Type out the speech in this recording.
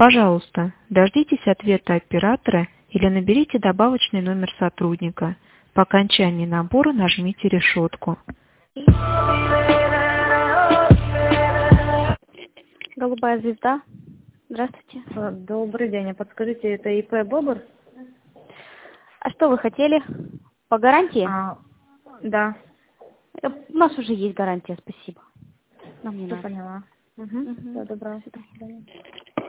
Пожалуйста, дождитесь ответа оператора или наберите добавочный номер сотрудника. По окончании набора нажмите решетку. Голубая звезда. Здравствуйте. Добрый день. А подскажите, это ИП Бобр? А что вы хотели? По гарантии? Да. У нас уже есть гарантия, спасибо. Нам не надо. Поняла. Угу. Всего доброго. До свидания.